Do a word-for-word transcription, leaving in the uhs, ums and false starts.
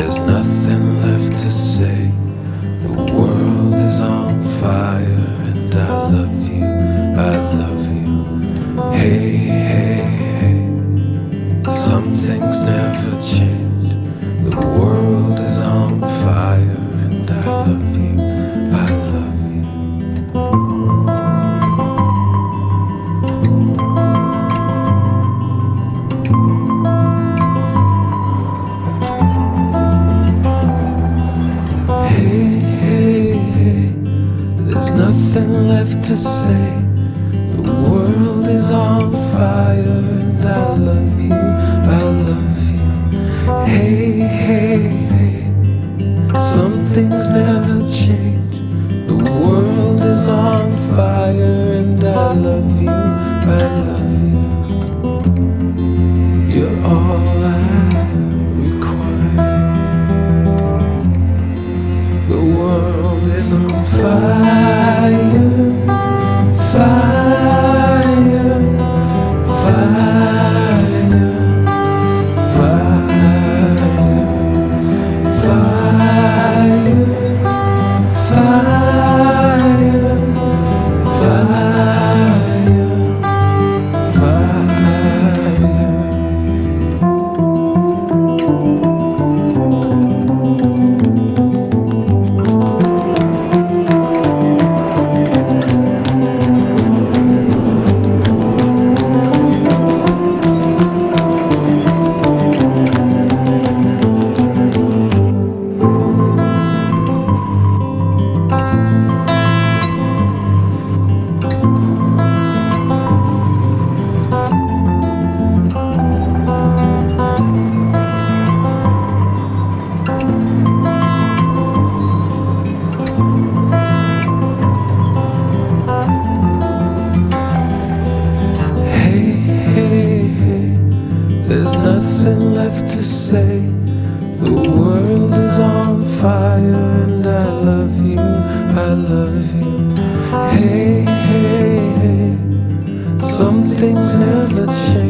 There's nothing left to say. The world is on fire, and I love you, I love you. Hey, hey, hey. Some things never change. The world is on fire, and I love you, I love you. Nothing left to say. The world is on fire, and I love you, I love you. Hey, hey, hey. Some things never change. The world is on fire, and I love you, I love you. You're all I require. The world is on fire. There's nothing left to say. The world is on fire, and I love you, I love you. Hey, hey, hey. Some things never change.